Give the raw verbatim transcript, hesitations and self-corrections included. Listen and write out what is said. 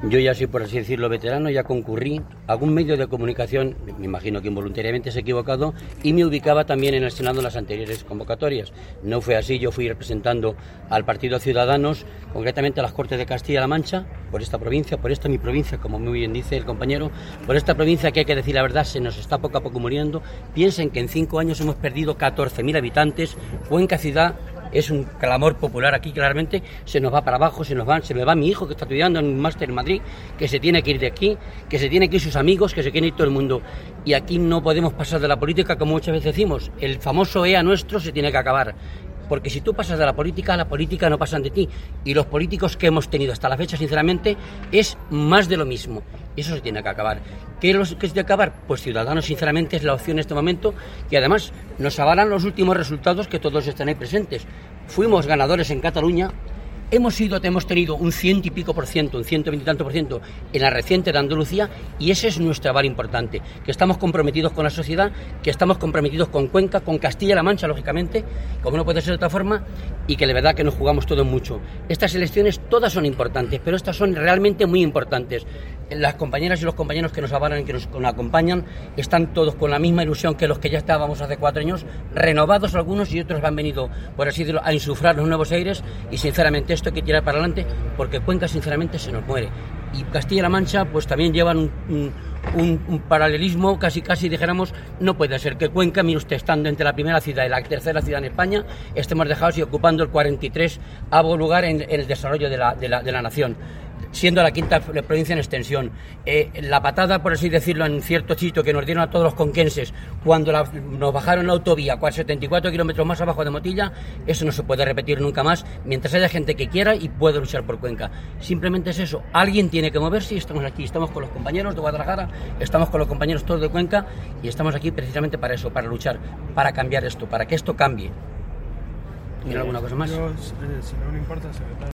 Yo ya soy, por así decirlo, veterano, ya concurrí a algún medio de comunicación, me imagino que involuntariamente se ha equivocado, y me ubicaba también en el Senado en las anteriores convocatorias. No fue así, yo fui representando al Partido Ciudadanos, concretamente a las Cortes de Castilla-La Mancha, por esta provincia, por esta mi provincia, como muy bien dice el compañero, por esta provincia que hay que decir la verdad, se nos está poco a poco muriendo. Piensen que en cinco años hemos perdido catorce mil habitantes, Cuenca ciudad. Es un clamor popular aquí, claramente, se nos va para abajo, se nos va, se me va mi hijo que está estudiando en un máster en Madrid, que se tiene que ir de aquí, que se tiene que ir sus amigos, que se quiere ir todo el mundo. Y aquí no podemos pasar de la política, como muchas veces decimos, el famoso E A nuestro se tiene que acabar. Porque si tú pasas de la política, la política no pasan de ti. Y los políticos que hemos tenido hasta la fecha, sinceramente, es más de lo mismo. Eso se tiene que acabar. ¿Qué es lo que se tiene que acabar? Pues Ciudadanos, sinceramente, es la opción en este momento, y además nos avalan los últimos resultados que todos están ahí presentes. Fuimos ganadores en Cataluña. Hemos sido, hemos tenido un ciento y pico por ciento, un ciento veinte y tanto por ciento en la reciente de Andalucía, y ese es nuestro aval importante, que estamos comprometidos con la sociedad, que estamos comprometidos con Cuenca, con Castilla-La Mancha, lógicamente, como no puede ser de otra forma, y que de verdad que nos jugamos todo mucho. Estas elecciones todas son importantes, pero estas son realmente muy importantes. Las compañeras y los compañeros que nos avalan y que nos, nos acompañan están todos con la misma ilusión que los que ya estábamos hace cuatro años, renovados algunos, y otros han venido, por así decirlo, a insuflar los nuevos aires, y sinceramente esto hay que tirar para adelante, porque Cuenca sinceramente se nos muere. Y Castilla-La Mancha pues también llevan un, un, un, un paralelismo, casi casi dijéramos, no puede ser que Cuenca, mire usted, estando entre la primera ciudad y la tercera ciudad en España, estemos dejados y ocupando el cuarenta y tresavo lugar en, en el desarrollo de la, de la, de la nación, siendo la quinta provincia en extensión. Eh, la patada, por así decirlo, en cierto sitio que nos dieron a todos los conquenses cuando la, nos bajaron la autovía a setenta y cuatro kilómetros más abajo de Motilla, eso no se puede repetir nunca más mientras haya gente que quiera y pueda luchar por Cuenca. Simplemente es eso, alguien tiene que moverse, y estamos aquí, estamos con los compañeros de Guadalajara, estamos con los compañeros todos de Cuenca, y estamos aquí precisamente para eso, para luchar, para cambiar esto, para que esto cambie. ¿Tiene alguna cosa más? Yo, eh, si no me importa, secretario.